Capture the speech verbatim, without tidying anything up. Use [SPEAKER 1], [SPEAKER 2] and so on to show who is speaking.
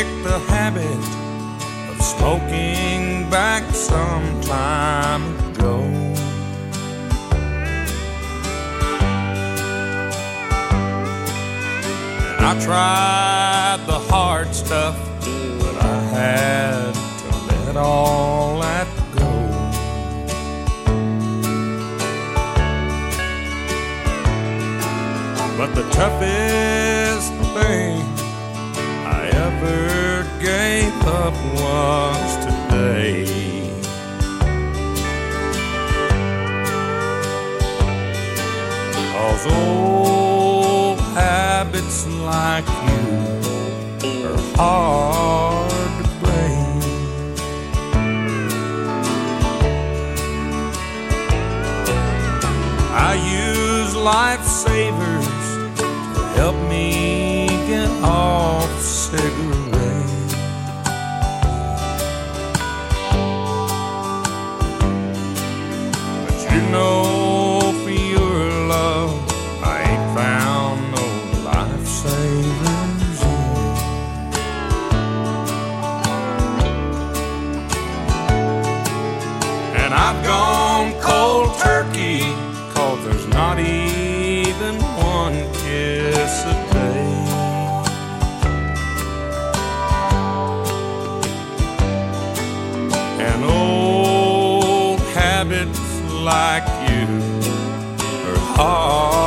[SPEAKER 1] the habit of smoking back some time ago. And I tried the hard stuff, but I had to let all that go. But the toughest thing I ever gave up was today. 'Cause old habits like you are hard to break. I use lifesavers to help me get off cigarettes. But you know, for your love, I ain't found no lifesavers yet. And I've gone cold turkey, 'cause there's not even one kiss a day. And old habits like you are hard